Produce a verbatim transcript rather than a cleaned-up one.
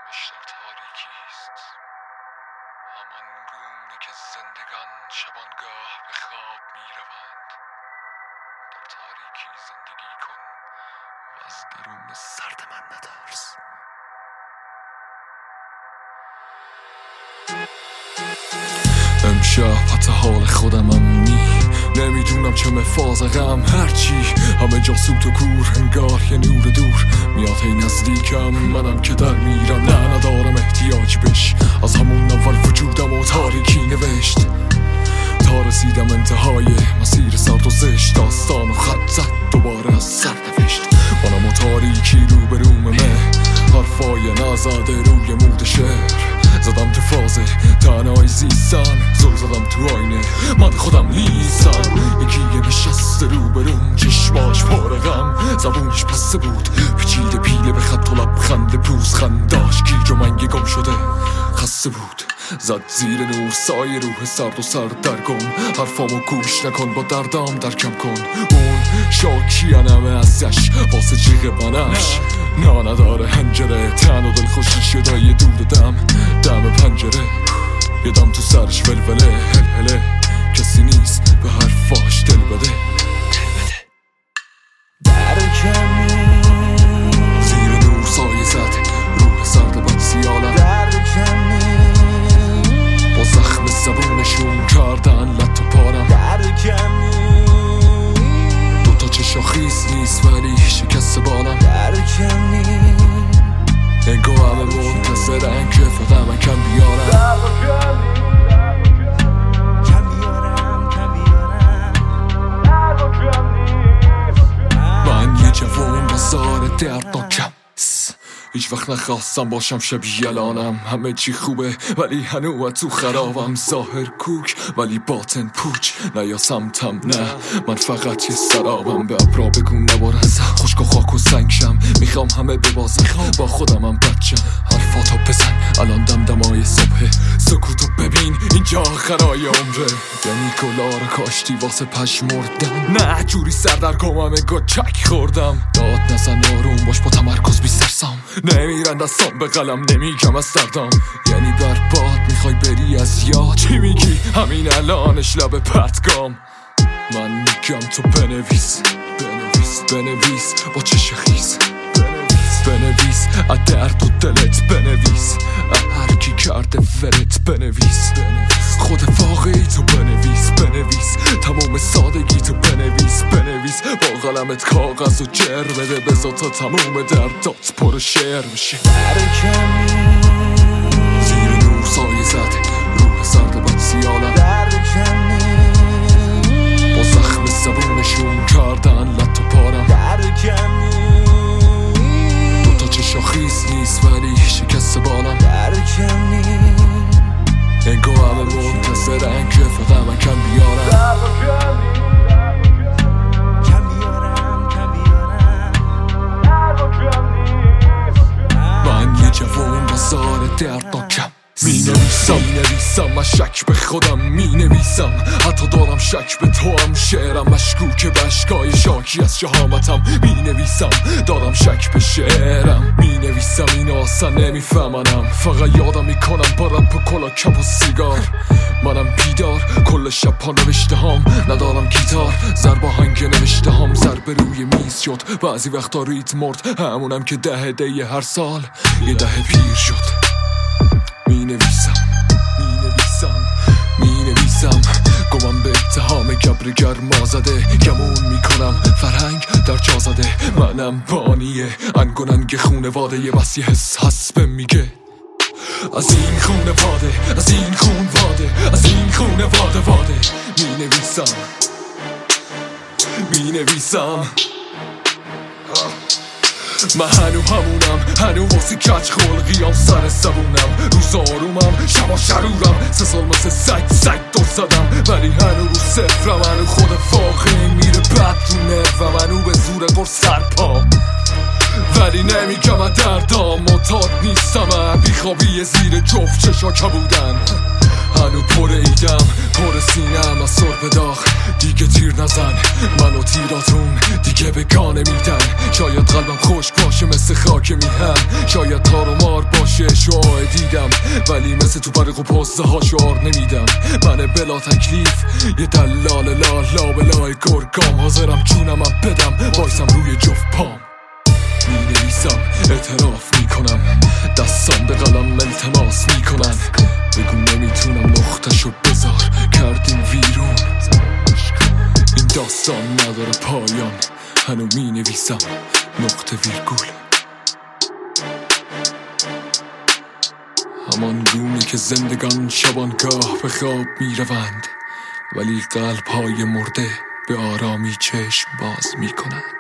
همش در تاریکی است، همان گونه که زندگان شبانگاه به خواب می روند. در تاریکی زندگی کن و از درون سرد من نترس. امشب حتی حال خودمم نی نمیدونم چه مفازقم، هرچی همه جا سوت و کور، انگار یه نور دور میاد هی نزدیکم. منم که در میرم نه ندارم احتیاج بش، از همون اول وجودم و تاریکی نوشت تا رسیدم انتهای مسیر سرد و زشت. داستان و خط زد دوباره از سر نوشت، منم و تاریکی رو به رومه، حرفای نزده روی مود شعر. زدم تو فاز تنهای زیستن، زل زدم تو آینه من خودم نیستم. یکی یه نشسته رو بروم، چشماش پر غم، زبونش پسته بود پیچیده پیله به خط و لبخند پوز خنداش گیج و منگی گم شده خسته بود. زد زیر نور سایه روح سرد و سرد درگم، حرفامو گوش نکن با دردام درکم کن. اون شاکیانمه ازش واسه جیغ بنفش، نه نداره هنجره، تن و دل خوشی شده یه دود دم دم پنجره. یه دم تو سرش ولوله هل هله، کسی نیست به حرفاش دل بده. در کمی زیر نور سایه زد روح سرد بد سیالم، در کمی با زخم زبونشون کردن لط و پارم. در کمی دوتا چشا خیس نیست ولی شکست بالم. در کمی انگو همه منتظرن که فقط من کم بیارم. کم بیارم کم بیارم من یه جوان بازار دردناکم، هیچ وقت نخواستم باشم شبیه الانم. همه چی خوبه ولی هنوز تو خرابم، ظاهر کوک ولی باطن پوچ. نه یا سمتم نه، من فقط یه سرابم. به ابرا بگو نبارزم، خشک و خاک و سنگ شم. میخوام همه ببازم با خودمم بچم. حرفاتو بزن الان دمدمای صبح، سکوتو ببین اینجا آخرای عمره. یعنی گلا رو کاشتی واسه پشمردم، نه جوری سردرگمم انگار چک خوردم. داد نزن آروم باش با تمرکز بی سرسام، نمیرن دستام به قلم نمیگم از دردم. یعنی برباد میخوای بری از یاد، چی میگی همین الانش لب پتگام. من میگم تو بنویس بنویس بنویس با چش خیز، بنویس بنویس از درد و دلت، بنویس هر کی کرده ورت، بنویس خود واقعی تو بنویس بنویس تمام سادگی تو بنویس بنویس با قلمت کاغذ و جر بده، بذار تا تموم دردات پر شعر بشه. در کمی زیر نور سایه زد روح سرد بد سیالم، در کمی با زخم زبونشون کردن لط و پارم. در کمی دوتا چشا خیس نیست ولی شکست بالم. در کمی انگو همه منتظرن که فقط من کم بیارم. کم بیارم کم بیارم من یه جوان بازار دردناکم، می نویسم می نویسم من شک به خودم می نویسم، حتی دارم شک به تو هم. شعرم مشکوک به اشکای شاکی از شهامتم می نویسم، دارم شک به شعرم می نویسم. اینو اصلا نمیفهمنم، فقط یادم میکنم با رپ و کلا کپ و سیگار. منم بیدار کل شب پا نوشته هم، ندارم گیتار ضرب آهنگ نوشته هم. ضرب روی میز شد بعضی وقتا ریت مرد، همونم که ده ده هر سال یه ده پیر شد. می نویسم می نویسم می نویسم گمم به اتهام گبر گرما زده، گمون میکنم فرهنگ در جا زده. منم بانیه انگوننگ خونواده، یه بس یه حس حسبه میگه از این خونواده از این خونواده از این خونواده واده. می نویسم می نویسم من هنو همونم، هنو واسه کچ خلقیام سر زبونم. روز آرومم شبا شرورم، سه سال مثل سگ سگ دل زدم ولی هنو رو صفرم. هنو خود واقعی میره بد رو نرو، منو به زور قرص سرپام ولی نمیگم از دردام. معتاد نیستم بیخوابی زیر جفت چشا که بودن. هنو پر ایدم پر سینم از سر داغ، دیگه تیر نزن منو تیراتون دیگه بگانه میدن. شاید قلبم خوش باشه مثل خاک میهم، شاید تار و مار باشه همیشه شعاع دیدم، ولی مثل تو برق و پسته ها شعار نمیدم. من بلا تکلیف یه دلال لا لا بلای گرگام، حاضرم جونم هم بدم وایسم روی جفت پام. می نویسم اعتراف میکنم، دستان به قلم التماس میکنن. بگو نمیتونم نقطه‌شو بذار، کردیم ویرون. این داستان نداره پایان، هنو می نویسم نقطه ویرگول. همان گونه که زندگان شبانگاه به خواب می روند، ولی قلب های مرده به آرامی چشم باز می کنند.